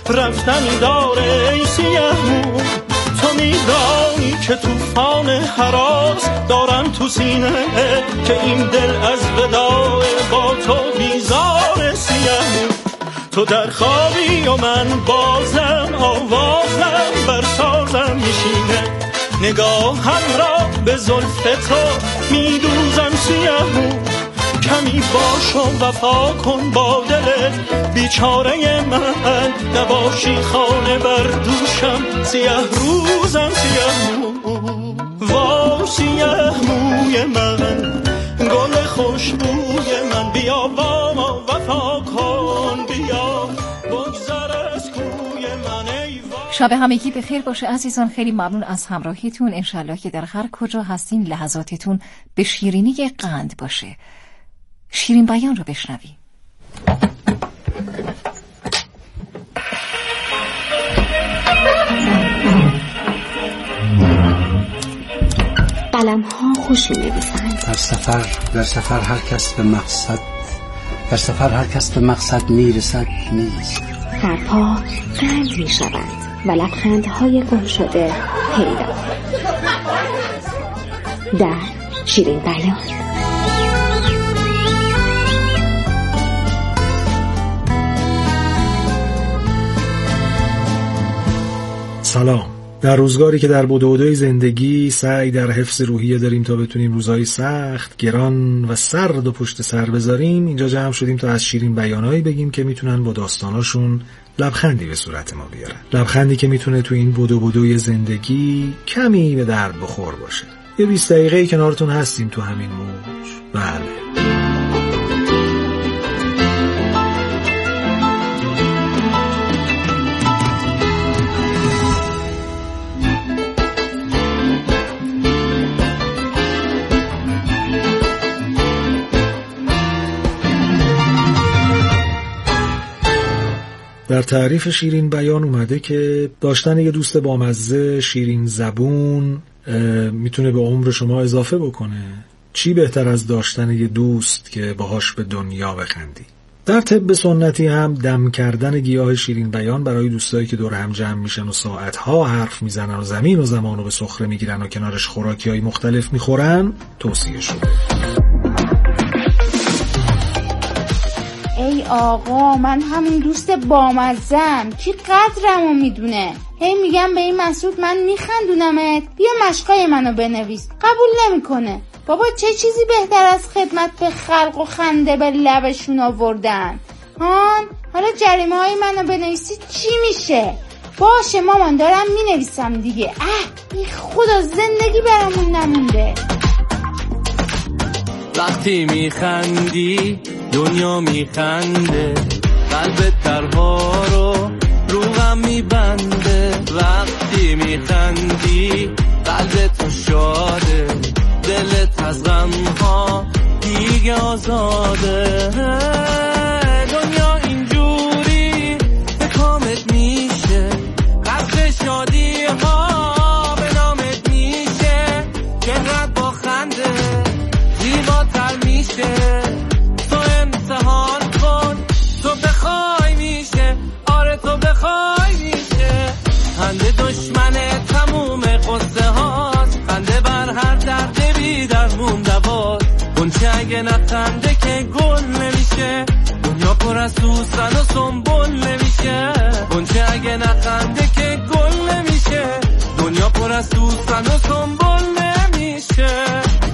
رفتنی داره ای سیه مو. تو میدانی که توفان هراس دارم تو سینه که این دل از وداع با تو بیزار سیه مو. تو در خوابی و من بازم آوازم بر سازم میشینه. نگاهم را به زلف تو میدوزم سیه مو. کمی باش و وفا کن با دلت بیچاره من. نباشی خانه بر دوشم سیه روزم سیه مو. وا سیه موی من گل خوشبوی من بیا با ما وفا کن بیا بگذر از کوی من ای شب همگی بخیر باشه عزیزان. خیلی ممنون از همراهیتون. انشالله که در هر کجا هستین لحظاتتون به شیرینی قند باشه. شیرین بیان رو بشنویم. قلم ها خوش می‌نویسند. در سفر هر کس به مقصد میرسد نیست. حرفها قند میشوند و لبخندهای گم شده پیدا. در شیرین بیان. سلام. در روزگاری که در بدودوی زندگی سعی در حفظ روحیه داریم تا بتونیم روزهای سخت، گران و سرد و پشت سر بذاریم، اینجا جمع شدیم تا از شیرین بیانایی بگیم که میتونن با داستاناشون لبخندی به صورت ما بیارن. لبخندی که میتونه تو این بدودوی زندگی کمی به درد بخور باشه. یه 20 دقیقه کنارتون هستیم تو همین موج. بله. در تعریف شیرین بیان اومده که داشتن یه دوست بامزه شیرین زبون میتونه به عمر شما اضافه بکنه. چی بهتر از داشتن یه دوست که باهاش به دنیا بخندی؟ در طب سنتی هم دم کردن گیاه شیرین بیان برای دوستایی که دور هم جمع میشن و ساعتها حرف میزنن و زمین و زمان رو به سخره میگیرن و کنارش خوراکی‌های مختلف میخورن توصیه شده. ای آقا، من همون دوست بامزم، کی قدرمو میدونه. هی میگم به این مسعود من میخندونمت، بیا مشقای منو بنویس، قبول نمیکنه. بابا چه چیزی بهتر از خدمت به خلق و خنده به لبشون آوردن؟ حالا جریمه های منو بنویسی چی میشه؟ باشه مامان دارم مینویسم دیگه. ای خدا زندگی برامون نمونده. وقتی میخندی دنیا میخنده، قلبت درها رو غم میبنده. وقتی میخندی قلبت شاده، دلت از غمها دیگه آزاده. دنیا اینجوری به کامت میشه، غرق شادی ها به نامت میشه. چقدر با خنده زیباتر میشه. تو امتحان کن، تو بخوای میشه. آره تو بخوای میشه. خنده دشمن تموم قصه هاست، خنده بر هر درد بی درمون دواست. گنچه اگه نخنده که گل نمیشه، دنیا پر از سوسن و سنبل نمیشه. گنچه اگه نخنده که گل نمیشه، دنیا پر از سوسن و سنبل نمیشه.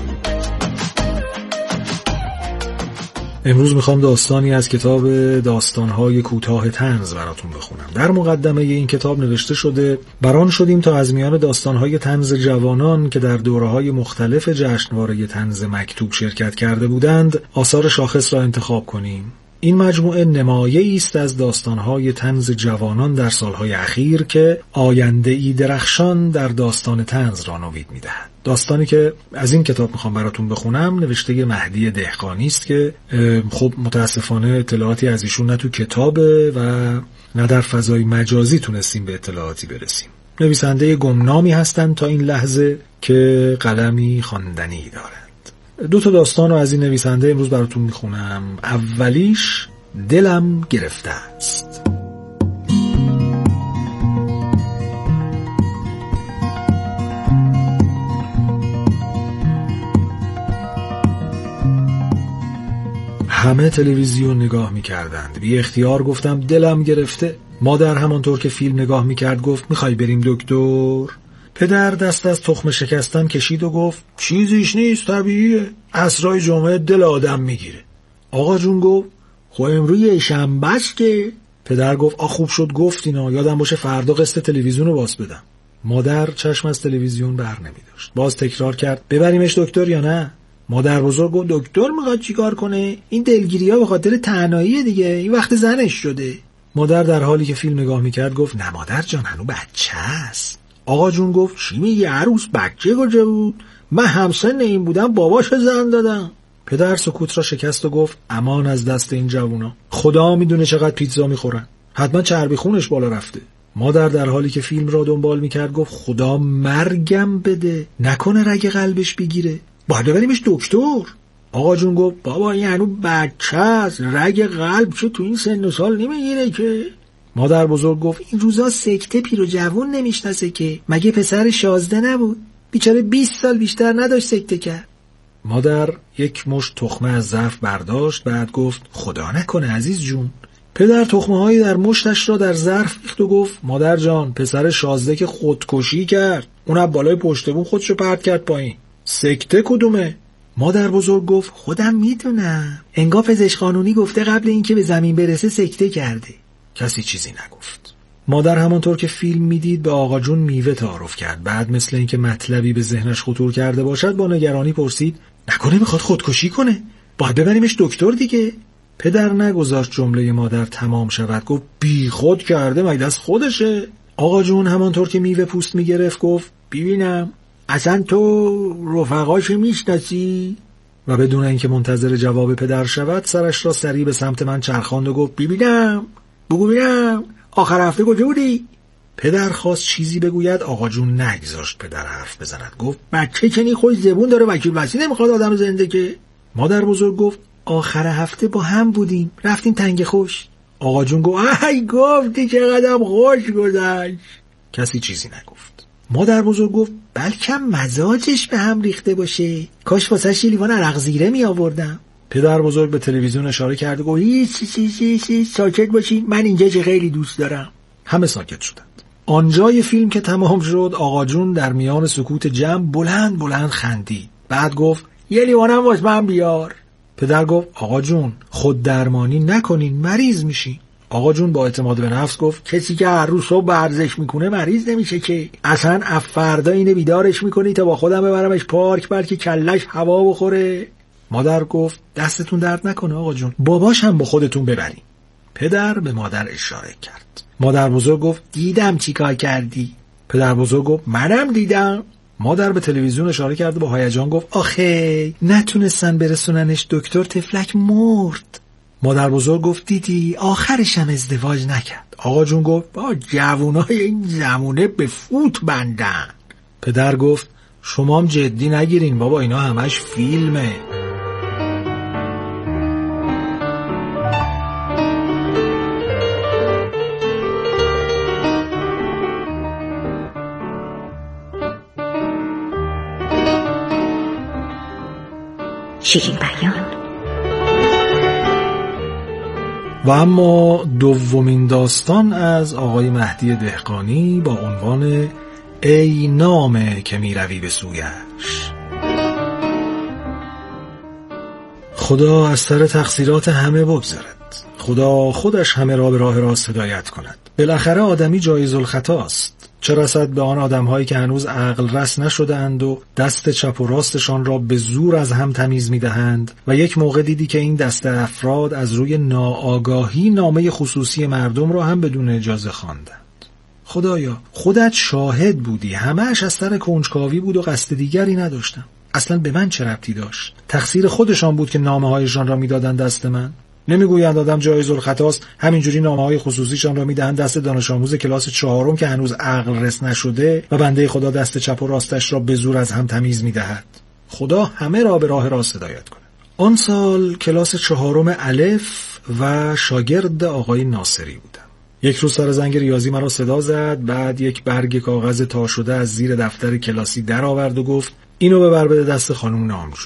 امروز میخوام داستانی از کتاب داستانهای کوتاه طنز براتون بخونم. در مقدمه این کتاب نوشته شده بران شدیم تا از میان داستانهای طنز جوانان که در دوره‌های مختلف جشنواره طنز مکتوب شرکت کرده بودند آثار شاخص را انتخاب کنیم. این مجموعه نمایه‌ای است از داستانهای طنز جوانان در سالهای اخیر که آینده‌ای درخشان در داستان طنز را نوید می‌دهد. داستانی که از این کتاب میخوام براتون بخونم نوشته مهدی دهقانی است که خب متاسفانه اطلاعاتی از ایشون نه تو کتابه و نه در فضای مجازی تونستیم به اطلاعاتی برسیم. نویسنده گمنامی هستند تا این لحظه که قلمی خواندنی دارند. 2 داستان رو از این نویسنده امروز براتون میخونم. اولیش دلم گرفته است. همه تلویزیون نگاه می‌کردند. بی اختیار گفتم دلم گرفته. مادر همانطور که فیلم نگاه می‌کرد گفت می‌خوای بریم دکتر؟ پدر دست از تخم شکستن کشید و گفت چیزیش نیست، طبیعیه. عصرای جمعه دل آدم میگیره. آقا جون گفت خب امروز شنبه است که. پدر گفت خوب شد گفتینا، یادم باشه فردا قسط تلویزیون رو باز بدم. مادر چشم از تلویزیون بر نمی‌داشت. باز تکرار کرد ببریمش دکتر یا نه؟ مادر بزرگ گفت دکتر میخواد چیکار کنه؟ این دلگیری‌ها به خاطر تنهایی دیگه، این وقت زنش شده. مادر در حالی که فیلم نگاه میکرد گفت نه مادر جان، هنوز بچه است. آقا جون گفت چی میگی؟ عروس بچه کجا بود؟ من همسن این بودم باباش زن دادم. پدر سکوت را شکست و گفت امان از دست این جوونا، خدا میدونه چقدر پیتزا میخورن، حتما چربی خونش بالا رفته. مادر در حالی که فیلم را دنبال میکرد گفت خدا مرگم بده، نکنه رگ قلبش بگیره، باید ببریمش دکتر. آقا جون گفت بابا این هنوز بچه است، رگ قلب چه تو این سن و سال نمیگیره که. مادر بزرگ گفت این روزا سکته پیر و جوون نمیشناسه که، مگه پسر 16 نبود؟ بیچاره 20 سال بیشتر نداشت سکته کرد. مادر یک مشت تخمه از ظرف برداشت، بعد گفت خدا نکنه عزیز جون. پدر تخمه‌هایی در مشتش را در ظرف ریخت و گفت مادر جان پسر 16 که خودکشی کرد، اون از بالای پشت بوم خودشو پرت کرد پایین. سکته کدومه؟ مادر بزرگ گفت خودم میدونم، انگار پزشک قانونی گفته قبل اینکه به زمین برسه سکته کرده. کسی چیزی نگفت. مادر همانطور که فیلم میدید به آقا جون میوه تعارف کرد. بعد مثل اینکه مطلبی به ذهنش خطور کرده باشد با نگرانی پرسید نکنه میخواد خودکشی کنه؟ باید ببریمش دکتر دیگه. پدر نگذاشت جمله مادر تمام شود، گفت بی خود کرده، مگه دست خودشه؟ آقا جون همانطور که میوه پوست میگرفت گفت ببینم اصلا تو رفقاش میشناسی؟ و بدون اینکه منتظر جواب پدر شود سرش را سریع به سمت من چرخاند و گفت ببینم آخر هفته کجا بودی؟ پدر خواست چیزی بگوید، آقا جون نگذاشت پدر حرف بزند. گفت بچه کنی خوش زبون داره، وکیل وسی نمیخواد آدم زنده که. مادر بزرگ گفت آخر هفته با هم بودیم، رفتیم تنگ خوش. آقا جون گفت ای گفتی چقدر خوش گذشت. کسی چیزی نگفت. مادر بزرگ گفت بلکه مزاجش به هم ریخته باشه، کاش واسه یه لیوان عرق زیره می آوردم. پدر بزرگ به تلویزیون اشاره کرد و گفت هیچ ساکت باشین، من اینجا چه خیلی دوست دارم. همه ساکت شدند. آنجای فیلم که تمام شد آقا جون در میان سکوت جمع بلند خندید. بعد گفت یه لیوانم واسه من بیار. پدر گفت آقا جون خود درمانی نکنین، مریض میشین. آقا جون با اعتماد به نفس گفت کسی که هر روز صبح ورزش میکنه مریض نمیشه که، اصلا فردا اینه بیدارش میکنی تا با خودم ببرمش پارک بلکه کلش هوا بخوره. مادر گفت دستتون درد نکنه آقا جون، باباش هم با خودتون ببرین. پدر به مادر اشاره کرد. مادر بزرگ گفت دیدم چی کار کردی. پدر بزرگ گفت منم دیدم. مادر به تلویزیون اشاره کرد و با هیجان گفت آخه نتونستن برسوننش دکتر، تفلک مرد. مادر بزرگ گفت دیدی آخرش هم ازدواج نکرد. آقا جون گفت با جوونای این زمونه به فوت بندن. پدر گفت شما هم جدی نگیرین بابا، اینا همش فیلمه. شیرین بیان. و اما دومین داستان از آقای مهدی دهقانی با عنوان ای نامه که می روی به سویش. خدا از سر تقصیرات همه بگذرد، خدا خودش همه را به راه راست هدایت کند. بالاخره آدمی جایز الخطا است، چه رسد به آن آدم‌هایی که هنوز عقل رس نشده‌اند و دست چپ و راستشان را به زور از هم تمیز می‌دهند و یک موقع دیدی که این دسته افراد از روی ناآگاهی نامه خصوصی مردم را هم بدون اجازه خواندند. خدایا خودت شاهد بودی، همه‌اش از سر کنجکاوی بود و قصد دیگری نداشتم. اصلاً به من چه ربطی داشت؟ تقصیر خودشان بود که نامه‌هایشان را می‌دادند دست من. نمیگویند آدم جایز الخطاست، همینجوری نامه‌های خصوصیشان را میدهند دست دانش آموز کلاس 4 که هنوز عقل رس نشده و بنده خدا دست چپ و راستش را به زور از هم تمیز میدهد. خدا همه را به راه راست هدایت کند. آن سال کلاس 4 الف و شاگرد آقای ناصری بودم. یک روز سر زنگ ریاضی مرا صدا زد، بعد یک برگ کاغذ تا شده از زیر دفتر کلاسی در آورد و گفت اینو ببر بده دست خانم نامجو.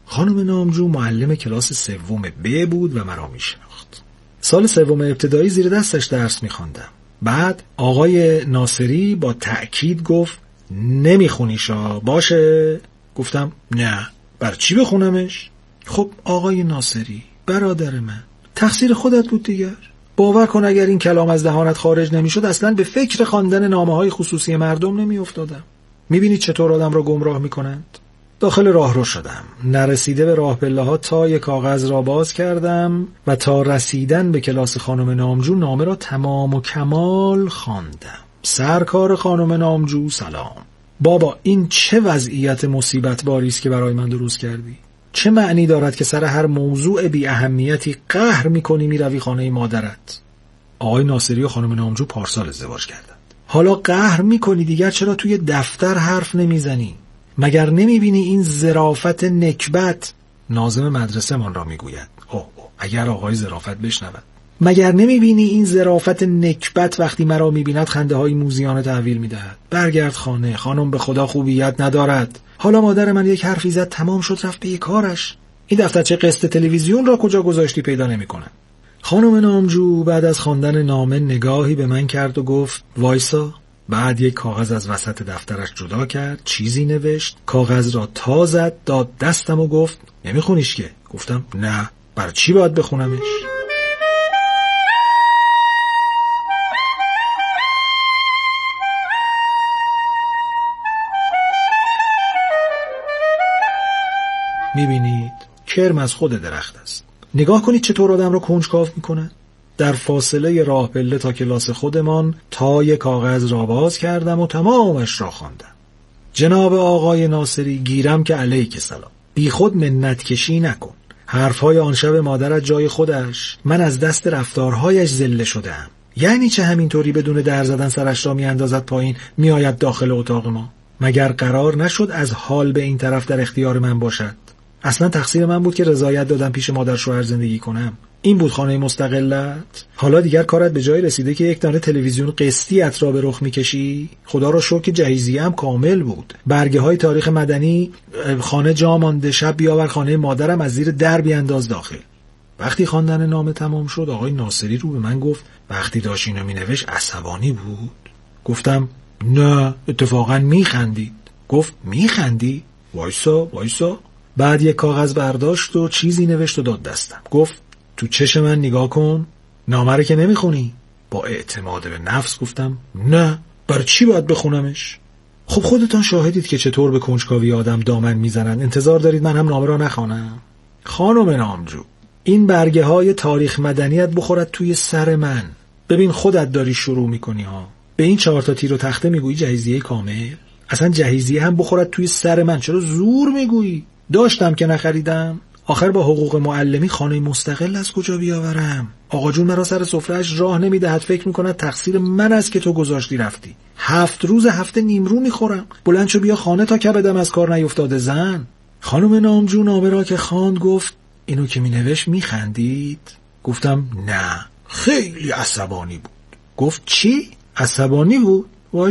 خانم نامجو معلم کلاس سوم ب بود و مرا میشناخت. سال سوم ابتدایی زیر دستش درس میخواندم. بعد آقای ناصری با تأکید گفت نمیخونیشا باشه؟ گفتم نه. بر چی بخونمش؟ خب آقای ناصری برادر من، تقصیر خودت بود دیگر. باور کن اگر این کلام از دهانت خارج نمیشد اصلا به فکر خواندن نامه‌های خصوصی مردم نمیافتادم. میبینید چطور آدم را گمراه میکنند؟ داخل راهرو شدم. نرسیده به راه پله‌ها تای کاغذ را باز کردم و تا رسیدن به کلاس خانم نامجو نامه را تمام و کمال خواندم. سرکار خانم نامجو سلام. بابا این چه وضعیت مصیبت باری است که برای من درست کردی؟ چه معنی دارد که سر هر موضوع بی اهمیتی قهر میکنی میروی خانه مادرت؟ آقای ناصری و خانم نامجو پارسال ازدواج کردند. حالا قهر میکنی دیگر چرا توی دفتر حرف نمیزنی؟ مگر نمیبینی این ظرافت نکبت؟ ناظم مدرسه من را میگوید. اگر آقای ظرافت بشنود. مگر نمیبینی این ظرافت نکبت وقتی مرا میبیند خنده های موزیانه تحویل میدهد؟ برگرد خانه، خانم به خدا خوبیت ندارد. حالا مادر من یک حرفی زد تمام شد رفت به کارش. این دفترچه قسط تلویزیون را کجا گذاشتی پیدا نمیکنم. خانم نامجو بعد از خواندن نامه نگاهی به من کرد و گفت وایسا. بعد یک کاغذ از وسط دفترش جدا کرد، چیزی نوشت، کاغذ را تا زد، داد دستم و گفت نمیخونیش که؟ گفتم نه. بر چی باید بخونمش؟ میبینید کرم از خود درخت است. نگاه کنید چطور آدم را کنجکاو میکنه. در فاصله راه پله تا کلاس خودمان تای کاغذ را باز کردم و تمامش را خواندم. جناب آقای ناصری گیرم که علیک سلام. بی خود منت کشی نکن. حرفهای آن شب مادرت جای خودش، من از دست رفتارهایش ذله شدم. یعنی چه همینطوری بدون در زدن سرش را میاندازد پایین میآید داخل اتاق ما؟ مگر قرار نشد از حال به این طرف در اختیار من باشد؟ اصلا تقصیر من بود که رضایت دادم پیش مادر شوهر زندگی کنم. این بود خانه مستقلت؟ حالا دیگر کارت به جای رسیده که یک دانه تلویزیون قسطیت را به رخ میکشی؟ خدا را شکر که جهیزیه هم کامل بود. برگه های تاریخ مدنی، خانه جا مانده، شب بیاور خانه مادرم از زیر در بیانداز داخل. وقتی خواندن نامه تمام شد آقای ناصری رو به من گفت وقتی داشت اینو مینوشت عصبانی بود؟ گفتم نه اتفاقا میخندید. گفت میخندی؟ وایسا. بعد یک کاغذ برداشت و چیزی نوشت و داد دستم. گفت تو چشم من نگاه کن. نامه رو که نمیخونی؟ با اعتماد به نفس گفتم نه. بر چی باید بخونمش؟ خب خودتان شاهدید که چطور به کنجکاوی آدم دامن میزنن. انتظار دارید من هم نامه را نخوانم؟ خانم نامجو این برگه های تاریخ مدنیت بخورد توی سر من. ببین خودت داری شروع میکنی ها. به این 4 تا تیر و تخته میگویی جهیزیه کامل؟ اصلا جهیزیه هم بخورد توی سر من. چرا زور میگویی؟ داشتم که نخریدم. آخر با حقوق معلمی خانه مستقل از کجا بیاورم؟ آقا جون مرا سر سفرهش راه نمیدهد، فکر میکند تقصیر من است که تو گذاشتی رفتی. 7 روز هفته نیمرو میخورم. بلند شو بیا خانه تا کبدم از کار نیفتاده زن. خانم نامجو نامه را که خواند گفت اینو که مینوشت میخندید؟ گفتم نه خیلی عصبانی بود. گفت چی؟ عصبانی بود؟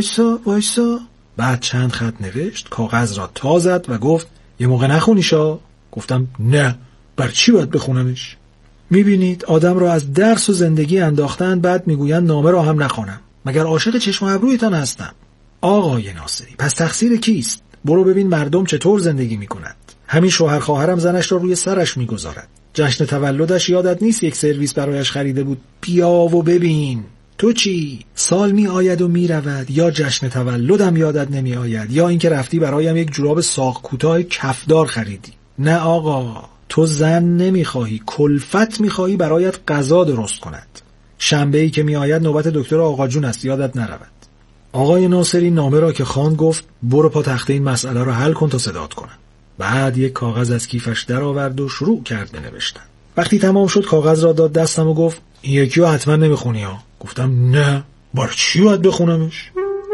وایسا. بعد چند خط نوشت، کاغذ را تا زد و گفت یه موقع نخونیشا؟ گفتم نه. بر چی باید بخونمش؟ میبینید آدم را از درس و زندگی انداختن بعد میگویند نامه را هم نخوانم. مگر عاشق چشم و ابرویتان هستم؟ آقای ناصری پس تقصیر کیست؟ برو ببین مردم چطور زندگی میکنند. همین شوهر خواهرم زنش را روی سرش میگذارد. جشن تولدش یادت نیست یک سرویس برایش خریده بود؟ بیا و ببین. تو چی؟ سال می آید و می رود، یا جشن تولدم یادت نمی آید، یا اینکه رفتی برایم یک جوراب ساق کوتاه کفدار خریدی. نه آقا، تو زن نمی خواهی، کلفت می خواهی برایت غذا درست کند. شنبه‌ای که می آید نوبت دکتر آقا جون است، یادت نرود. آقای ناصری نامه را که خواند گفت برو پا تخته این مسئله را حل کن تا صدات کنم. بعد یک کاغذ از کیفش در آورد و شروع کرد به نوشتن. وقتی تمام شد کاغذ را داد دستم و گفت این یکی رو حتما نمیخونی ها؟ گفتم نه. بر چی باید بخونمش؟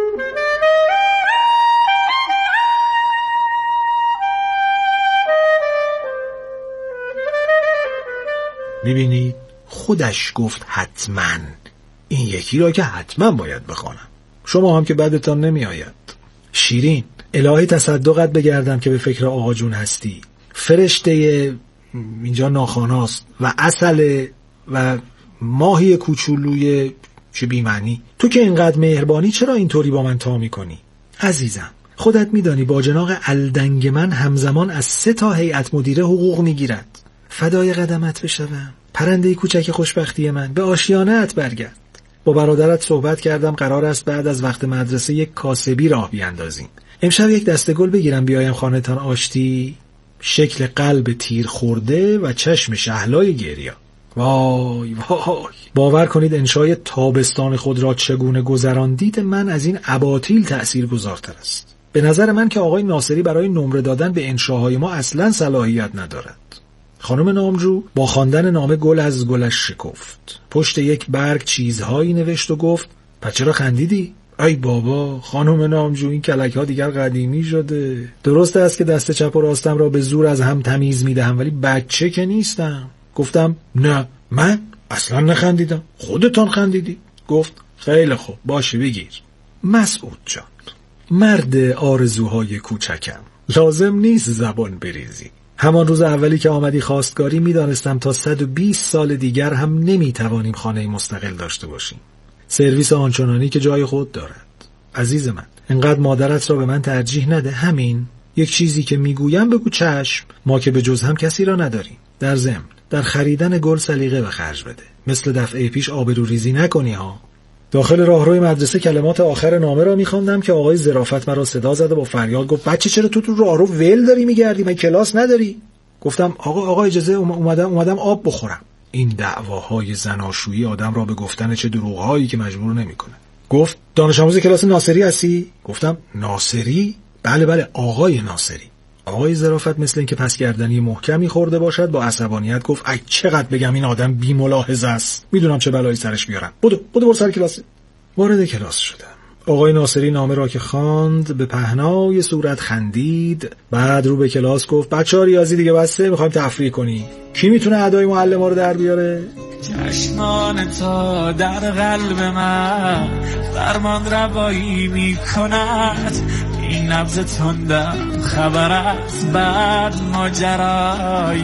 میبینید خودش گفت حتما. این یکی را که حتما باید بخونم. شما هم که بدتان نمی آید. شیرین الهی تصدقت بگردم که به فکر آقا جون هستی. فرشته اینجا ناخواناست و عسل و ماهی کوچولوی چه بی‌معنی. تو که اینقدر مهربانی چرا اینطوری با من تا میکنی؟ عزیزم خودت میدانی باجناق الدنگ من همزمان از 3 تا هیئت مدیره حقوق میگیرد. فدای قدمت بشوم پرنده کوچک خوشبختی من، به آشیانه‌ات برگرد. با برادرت صحبت کردم، قرار است بعد از وقت مدرسه یک کاسبی راه بیاندازیم. امشب یک دسته گل بگیرم بیایم خانه‌تان آشتی؟ شکل قلب تیر خورده و چشم شهلای گریا. وای وای، باور کنید انشای تابستان خود را چگونه گذراندید من از این اباطیل تأثیر گذارتر است. به نظر من که آقای ناصری برای نمره دادن به انشاهای ما اصلا صلاحیت ندارد. خانم نامجو با خواندن نامه گل از گلش شکفت. پشت یک برگ چیزهایی نوشت و گفت پس چرا خندیدی؟ ای بابا خانم نامجو، این کلک ها دیگر قدیمی شده. درست است که دست چپ و راستم را به زور از هم تمیز میدهم، ولی بچه که نیستم. گفتم نه من اصلا نخندیدم، خودتان خندیدی. گفت خیلی خوب باشه بگیر. مسعود جان، مرد آرزوهای کوچکم، لازم نیست زبان بریزی. همان روز اولی که آمدی خواستگاری میدانستم تا 120 سال دیگر هم نمیتوانیم خانه مستقل داشته باشیم. سرویس آنچنانی که جای خود دارد. عزیز من، انقدر مادرت را به من ترجیح نده. همین یک چیزی که میگویم بگو چشم، ما که به جز هم کسی را نداریم. در ضمن در خریدن گل سلیقه به خرج بده، مثل دفعه پیش آبروریزی نکنی ها. داخل راهروی مدرسه کلمات آخر نامه را می‌خواندم که آقای ظرافت مرا صدا زد و با فریاد گفت بچه چرا تو راهرو ول داری میگردی؟ من کلاس نداری؟ گفتم آقا اجازه اومدم آب بخورم. این دعواهای زناشویی آدم را به گفتن چه دروغهایی که مجبور نمی‌کنه. گفت دانش آموز کلاس ناصری هستی؟ گفتم ناصری؟ بله آقای ناصری. آقای ظرافت مثل اینکه پسگردنی محکمی خورده باشد با عصبانیت گفت ای چقدر بگم این آدم بی ملاحظه است، میدونم چه بلایی سرش بیارم. بدو برو سر کلاس. وارد کلاس شدم. آقای ناصری نامه را که خواند به پهنای صورت خندید، بعد رو به کلاس گفت بچه‌ها ریاضی دیگه بسته، میخوایم تفریح کنیم. کی میتونه ادای معلم رو در بیاره؟ چشمان تا در قلب من فرمان روایی میکند، این نبض تندم خبر از بعد ماجرایی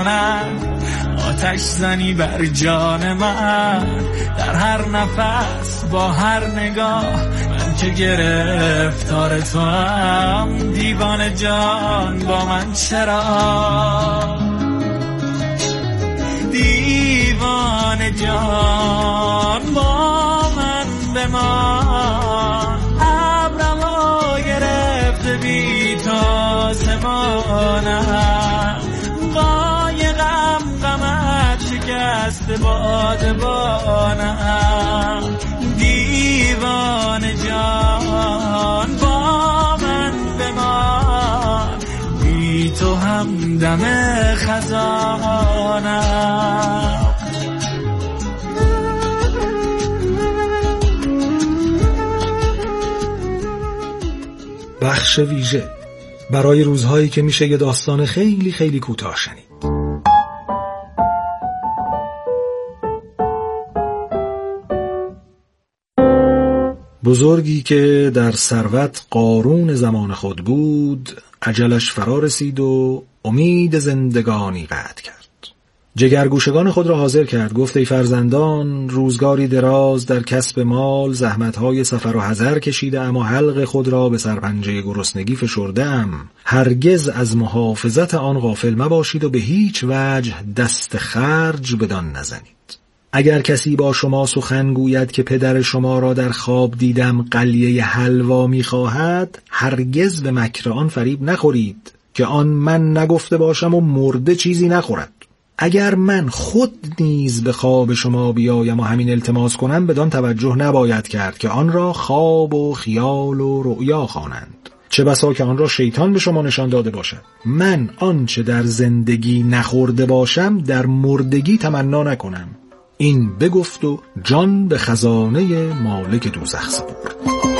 میکند. آتش زنی بر جان من در هر نفس با هر نگاه، من که گرفتار تو هم دیوانه جان با من چرا؟ دیوانه جان با من بمان، ابرمو گرفته بی تا زمانم، قایقم غمت شکست بادبانم. دیوانه جان با من بمان، بی تو هم دم خزانم. بخش ویژه برای روزهایی که میشه یه داستان خیلی خیلی کوتاه شنید. بزرگی که در ثروت قارون زمان خود بود، اجلش فرا رسید و امید زندگانی قطع کرد. جگرگوشگان خود را حاضر کرد، گفت ای فرزندان، روزگاری دراز در کسب مال زحمتهای سفر و حضر کشیده اما حلق خود را به سرپنجه گرسنگی فشردم. هرگز از محافظت آن غافل مباشید و به هیچ وجه دست خرج بدان نزنید. اگر کسی با شما سخن گوید که پدر شما را در خواب دیدم قلیه حلوا می‌خواهد، هرگز به مکر آن فریب نخورید که آن من نگفته باشم و مرده چیزی نخورد. اگر من خود نیز به خواب شما بیایم و همین التماس کنم، بدان توجه نباید کرد که آن را خواب و خیال و رؤیا خوانند. چه بسا که آن را شیطان به شما نشان داده باشد. من آنچه در زندگی نخورده باشم در مردگی تمنا نکنم. این بگفت و جان به خزانه مالک دوزخ سپرد.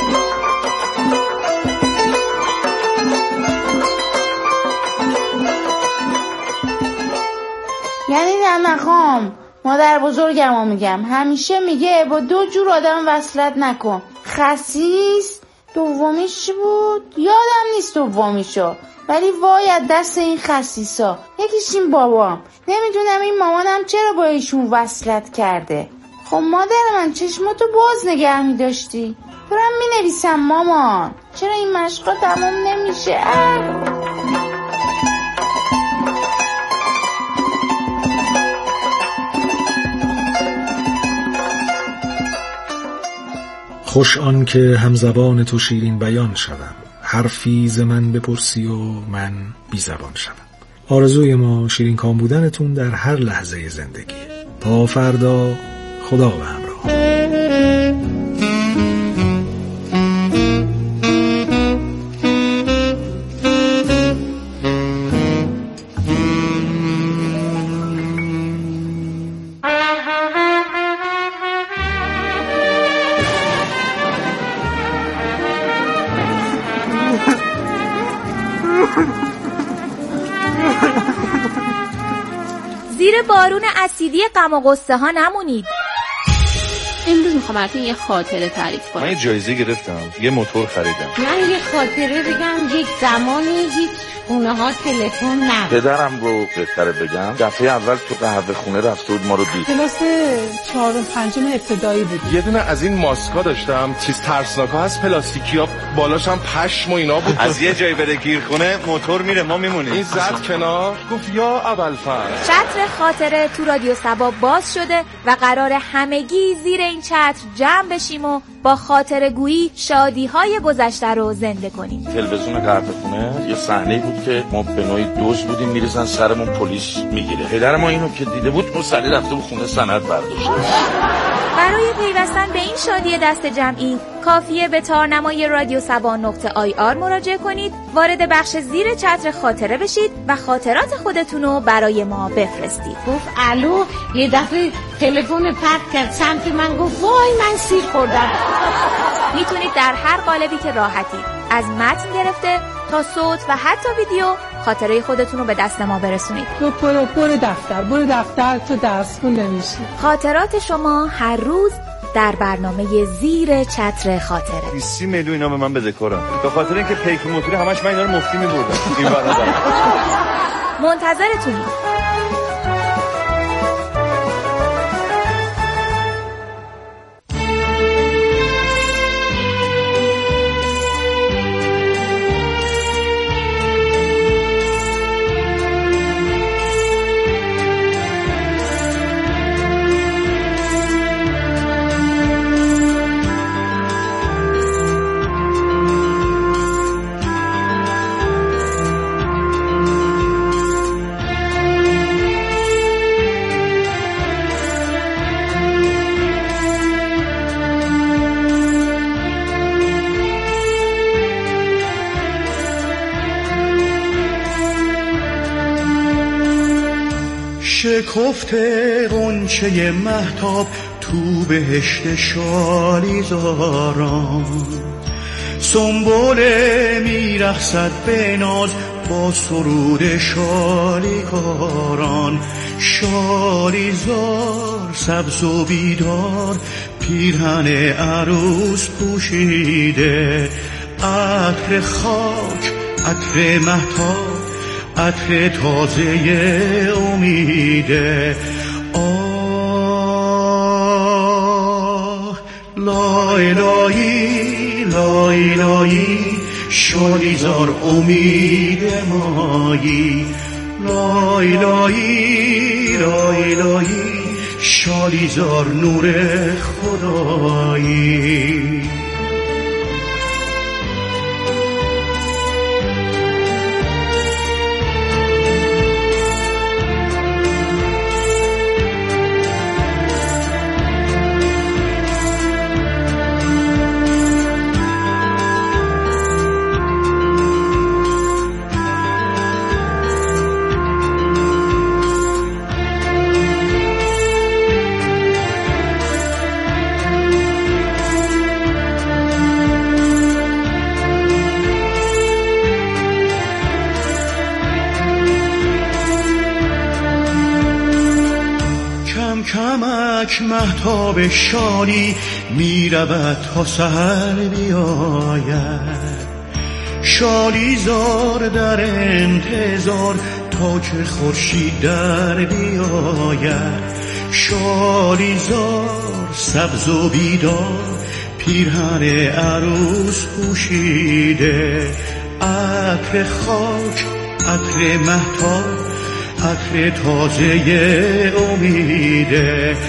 یعنی نه نخوام، مادر بزرگمو میگم، همیشه میگه با 2 جور آدم وصلت نکن، خسیس دومیش چی بود؟ یادم نیست دومیشو، ولی وای از دست این خسیسا. یکیش این بابام، نمیدونم این مامانم چرا با ایشون وصلت کرده. خب مادر من چشماتو باز نگه می‌داشتی. دارم می‌نویسم مامان، چرا این مشقا تمام نمیشه؟ خوش آن که همزبان تو شیرین بیان شدم، حرفی ز من بپرسی و من بی زبان شدم. آرزوی ما شیرین کام بودنتون در هر لحظه زندگی. تا فردا، خدا به همراه. زیر بارون اسیدی غم و غصه ها نمونید. امروز میخوام براتون یه خاطره تعریف کنم. من یه جایزه گرفتم، یه موتور خریدم. من یه خاطره بگم. یک زمانی هیچ خونه ها تلفن نبود. پدرم رو بهتره بگم دفعه اول تو قهوه خونه رفته بود ما رو دید. کلاس 4 و 5 ابتدایی بود. یه دونه از این ماسکا داشتم، چیز ترسناکا هست، پلاستیکیا، بالاش هم پشم و اینا بود. از یه جای بره گیرخونه موتور میره ما میمونیم. این زد کنار گفت یا ابوالفضل. چتر خاطره تو رادیو صبا باز شده و قرار همگی زیر این چتر جمع بشیم و با خاطره گویی شادی های گذشته رو زنده کنیم. تلویزیون قهوه خونه یه صحنه بود که ما به نوعی دوز بودیم، میرسن سرمون پلیس میگیره. پدر ما اینو که دیده بود مسئله رفته بود خونه سند برداشته. برای پیوستن به این شادی دست جمعی کافیه به تارنمای رادیو صبا.ir مراجعه کنید، وارد بخش زیر چتر خاطره بشید و خاطرات خودتون رو برای ما بفرستید. گفت الو، یه دفعه تلفن پرت کرد سمت من، گفت وای من سیر خوردم. میتونید در هر قالبی که راحتید، از متن گرفته تا صوت و حتی ویدیو، خاطره خودتون رو به دست ما برسونید. تو برو دفتر تو درس خون نمیشی. خاطرات شما هر روز در برنامه زیر چتر خاطره. 20 میلیون اینا به من بذکرم به خاطر اینکه پیک موتوری همش من اینا رو مفتی می‌بردم. این برادر منتظرتونیم. شکفته غنچه مهتاب تو بهشت شالیزاران، سنبل میرقصد به ناز با سرود شالیکاران. شالیزار سبز و بیدار پیرهن عروس پوشیده، عطر خاک عطر مهتاب عطر تازه امیده. آه لای لایی لای لایی شالیزار امید مایی. لای لایی لای لایی شالیزار نور خدایی. کمک مهتاب شالی می رود تا سحر بیاید. شالیزار در انتظار تا که خورشید در بیاید. شالیزار سبز و بیدار پیرهن عروس پوشیده. عطر خاک، عطر مهتاب، عطر تازه امیده.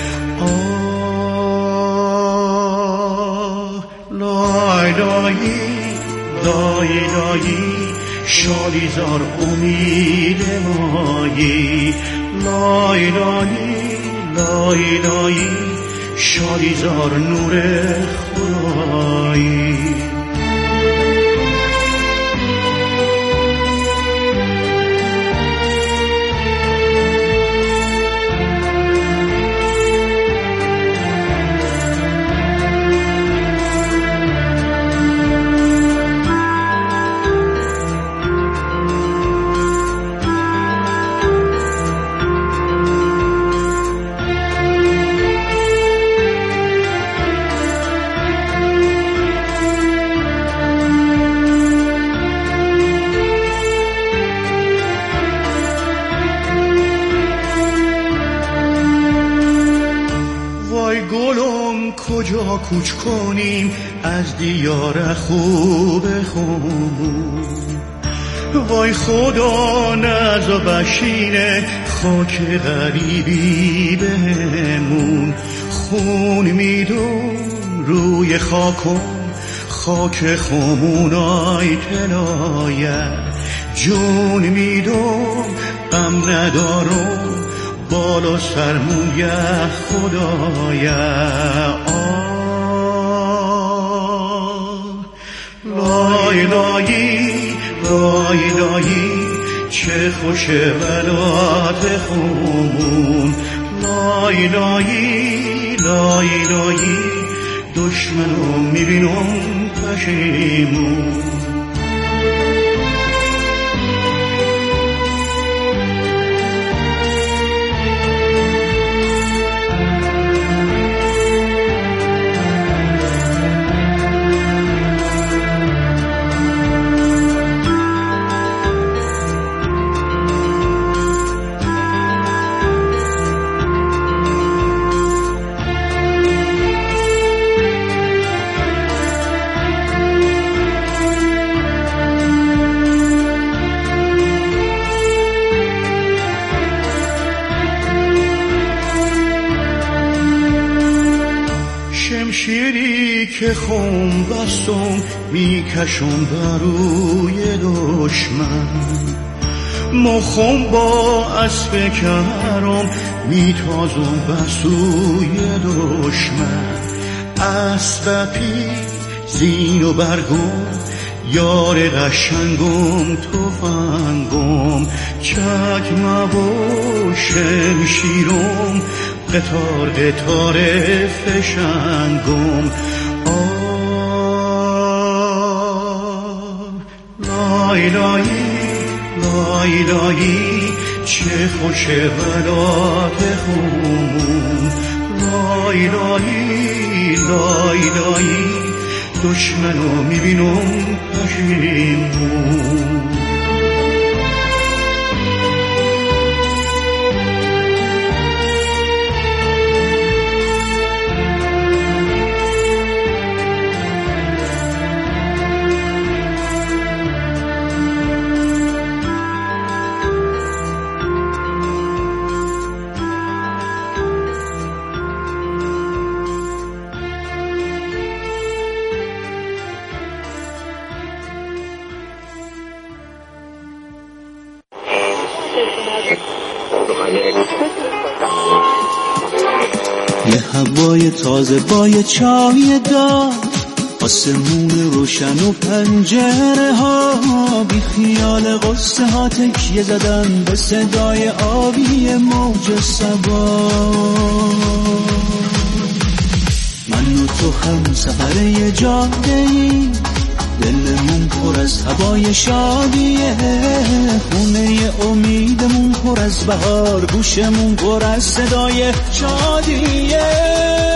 آه لای لایی لای لایی شالیزار امید مایی. لای لایی لای لایی شالیزار نور خدایی. کجا کوچ کنیم از دیار خوب خون؟ وای خدا نزا بشینه خاک غریبی بهمون. خون میدون روی خاکم، خاک خمونای تلایه. جون میدون غم ندارم بالا سرمون یه خدایه. لای لایی لای لایی چه خوشه ولات خمون. لای لایی لای لایی دشمنو میبینم پشیمون. شمشیری که خون بستم میکشم بروی دشمن. مخم با اسب کرم میتازم بسوی دشمن. اسب پی زین و برگم یار قشنگم تفنگم. چکمه و شمشیرم قطار قطار فشنگم. لای لایی لای لایی چه خوشه ولات خمون. لای لایی لای لایی دشمنو میبینم پشیمون. یه هوای تازه با یه چای دار، آسمون روشن و پنجره ها، بی خیال قصه ها تکیه زدن به صدای آبی موج صبا. من و تو هم سفر یه جاده ای، دلمون پر از هوای شادیه، خونه امیدمون پر از بهار، گوشمون پر از صدای شادیه.